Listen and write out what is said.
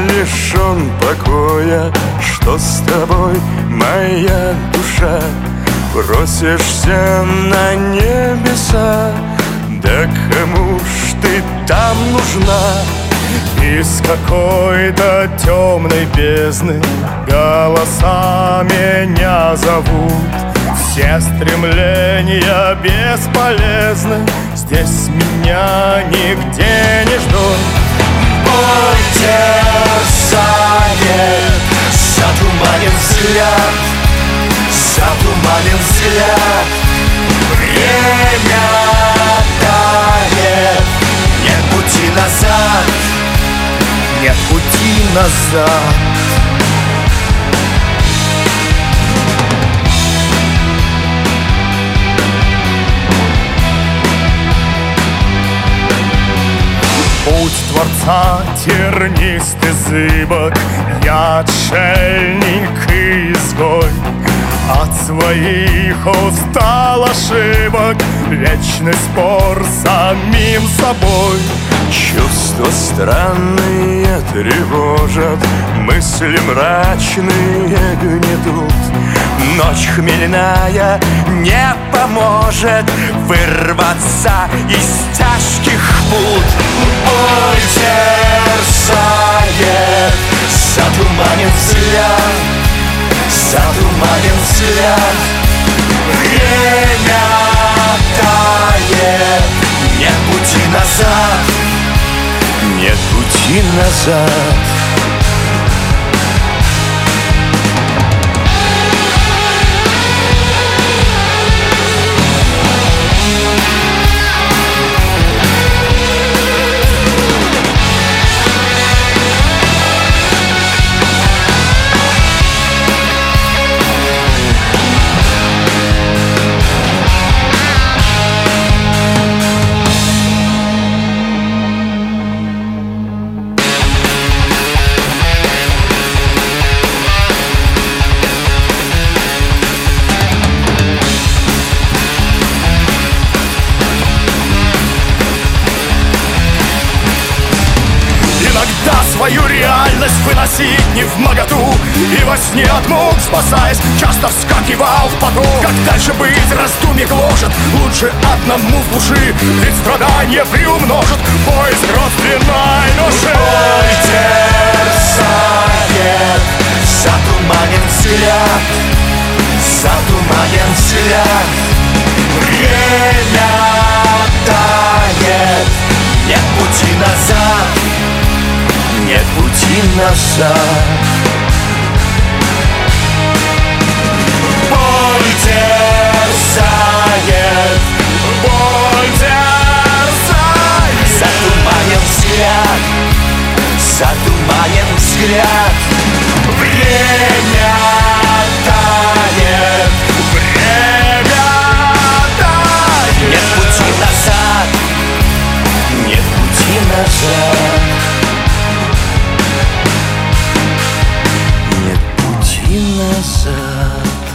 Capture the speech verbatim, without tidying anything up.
лишен покоя. Что с тобой, моя душа? Просишься на небеса, да кому ж ты там нужна? Из какой-то темной бездны голоса меня зовут. Все стремления бесполезны, здесь меня нигде не ждут. Боль терзает, затуманен взгляд, затуманен взгляд. Время тает, нет пути назад, нет пути назад. Путь Творца тернист и зыбок, я отшельник и изгой. От своих устал ошибок, вечный спор с самим собой. Чувства странные тревожат, мысли мрачные гнетут. Ночь хмельная не поможет вырваться из тяжких пут. боль терзает, затуманен взгляд, затуманен взгляд. Время тает, нет пути назад, нет пути назад. Свою реальность выносить не вмоготу, и во сне от мук спасаясь, часто вскакивал в поту. Как дальше быть, раздумье гложет, лучше одному в души, ведь страдания приумножат поиск родственной души. боль терзает, затуманен взгляд, затуманен взгляд. Время тает, нет пути назад, нет пути назад. боль терзает, Боль терзает, затуманен взгляд, затуманен взгляд. Время тает, время тает. нет пути назад, Нет пути назад. Нет пути назад.